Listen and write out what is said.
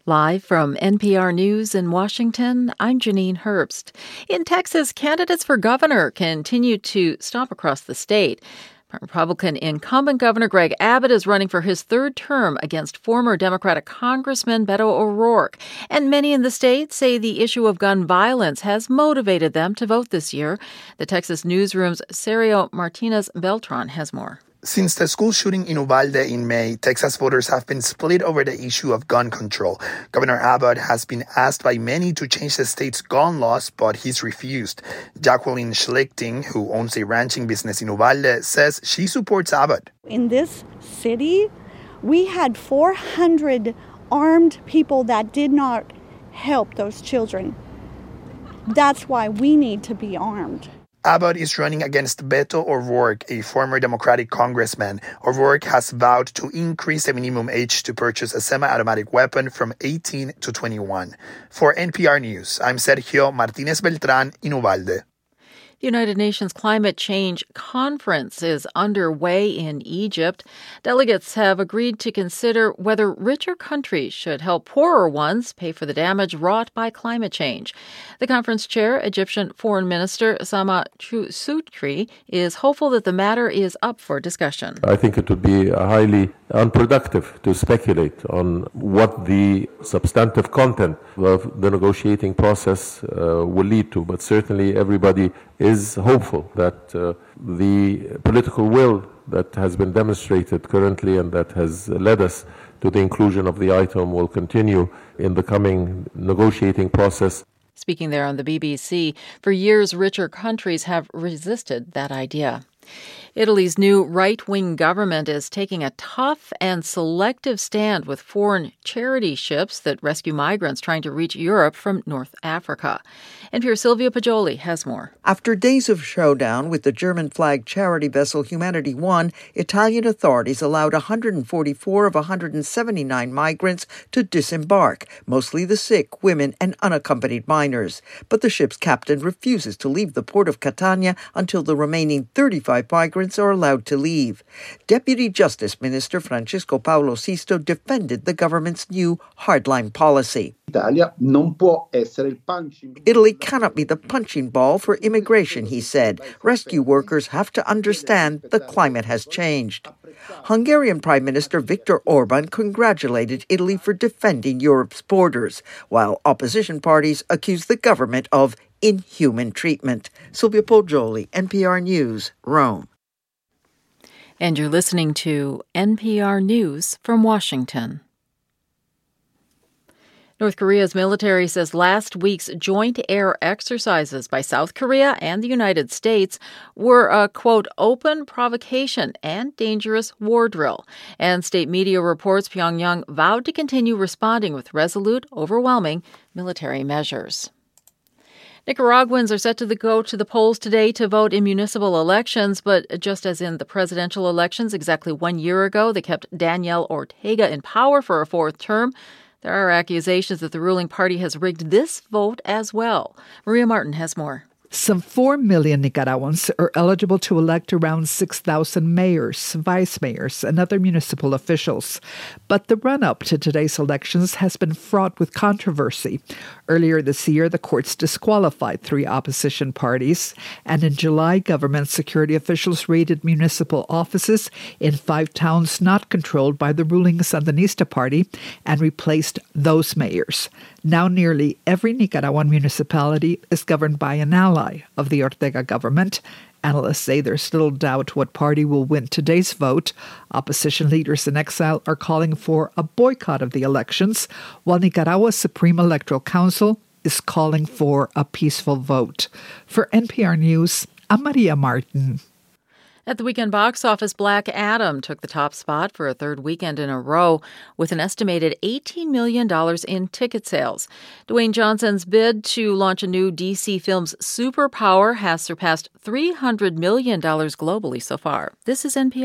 Live from NPR News in Washington, I'm Janine Herbst. In Texas, candidates for governor continue to stomp across the state. Republican incumbent Governor Greg Abbott is running for his third term against former Democratic Congressman Beto O'Rourke. And many in the state say the issue of gun violence has motivated them to vote this year. The Texas Newsroom's Sergio Martinez Beltran has more. Since the school shooting in Uvalde in May, Texas voters have been split over the issue of gun control. Governor Abbott has been asked by many to change the state's gun laws, but he's refused. Jacqueline Schlichting, who owns a ranching business in Uvalde, says she supports Abbott. In this city, we had 400 armed people that did not help those children. That's why we need to be armed. Abbott is running against Beto O'Rourke, a former Democratic congressman. O'Rourke has vowed to increase the minimum age to purchase a semi-automatic weapon from 18 to 21. For NPR News, I'm Sergio Martinez Beltran in Uvalde. The United Nations Climate Change Conference is underway in Egypt. Delegates have agreed to consider whether richer countries should help poorer ones pay for the damage wrought by climate change. The conference chair, Egyptian Foreign Minister Sama Soukri, is hopeful that the matter is up for discussion. I think it would be highly unproductive to speculate on what the substantive content of the negotiating process will lead to, but certainly everybody is hopeful that the political will that has been demonstrated currently and that has led us to the inclusion of the item will continue in the coming negotiating process. Speaking there on the BBC, for years richer countries have resisted that idea. Italy's new right-wing government is taking a tough and selective stand with foreign charity ships that rescue migrants trying to reach Europe from North Africa. NPR's Silvia Poggioli has more. After days of showdown with the German-flagged charity vessel Humanity One, Italian authorities allowed 144 of 179 migrants to disembark, mostly the sick, women, and unaccompanied minors. But the ship's captain refuses to leave the port of Catania until the remaining 35 migrants are allowed to leave. Deputy Justice Minister Francesco Paolo Sisto defended the government's new hardline policy. Italy cannot be the punching ball for immigration, he said. Rescue workers have to understand the climate has changed. Hungarian Prime Minister Viktor Orban congratulated Italy for defending Europe's borders, while opposition parties accused the government of inhuman treatment. Silvia Poggioli, NPR News, Rome. And you're listening to NPR News from Washington. North Korea's military says last week's joint air exercises by South Korea and the United States were a, quote, open provocation and dangerous war drill. And state media reports Pyongyang vowed to continue responding with resolute, overwhelming military measures. Nicaraguans are set to go to the polls today to vote in municipal elections, but just as in the presidential elections exactly 1 year ago, they kept Daniel Ortega in power for a fourth term. There are accusations that the ruling party has rigged this vote as well. Maria Martin has more. Some 4 million Nicaraguans are eligible to elect around 6,000 mayors, vice mayors, and other municipal officials. But the run-up to today's elections has been fraught with controversy. Earlier this year, the courts disqualified 3 opposition parties, and in July, government security officials raided municipal offices in 5 towns not controlled by the ruling Sandinista party and replaced those mayors. Now nearly every Nicaraguan municipality is governed by an ally of the Ortega government. Analysts say there's little doubt what party will win today's vote. Opposition leaders in exile are calling for a boycott of the elections, while Nicaragua's Supreme Electoral Council is calling for a peaceful vote. For NPR News, I'm Maria Martin. At the weekend box office, Black Adam took the top spot for a third weekend in a row with an estimated $18 million in ticket sales. Dwayne Johnson's bid to launch a new DC Films superpower has surpassed $300 million globally so far. This is NPR.